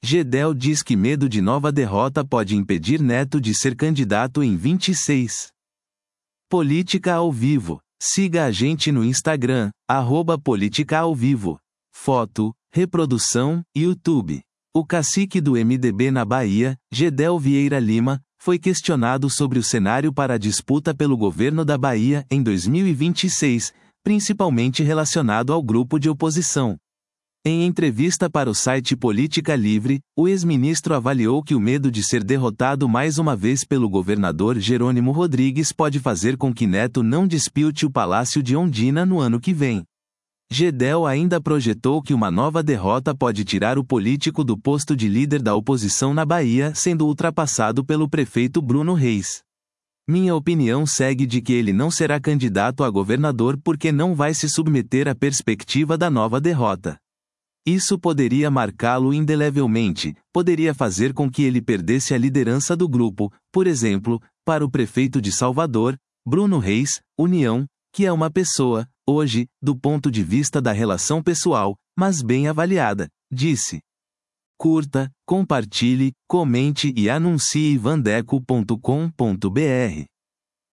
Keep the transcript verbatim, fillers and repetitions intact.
Gedel diz que medo de nova derrota pode impedir Neto de ser candidato em vinte e seis. Política ao vivo. Siga a gente no Instagram, arroba Política ao Vivo. Foto, reprodução, YouTube. O cacique do M D B na Bahia, Gedel Vieira Lima, foi questionado sobre o cenário para a disputa pelo governo da Bahia em dois mil e vinte e seis, principalmente relacionado ao grupo de oposição. Em entrevista para o site Política Livre, o ex-ministro avaliou que o medo de ser derrotado mais uma vez pelo governador Jerônimo Rodrigues pode fazer com que Neto não dispute o Palácio de Ondina no ano que vem. Gedel ainda projetou que uma nova derrota pode tirar o político do posto de líder da oposição na Bahia, sendo ultrapassado pelo prefeito Bruno Reis. Minha opinião segue de que ele não será candidato a governador porque não vai se submeter à perspectiva da nova derrota. Isso poderia marcá-lo indelevelmente, poderia fazer com que ele perdesse a liderança do grupo, por exemplo, para o prefeito de Salvador, Bruno Reis, União, que é uma pessoa, hoje, do ponto de vista da relação pessoal, mas bem avaliada, disse. Curta, compartilhe, comente e anuncie vandeco ponto com ponto br.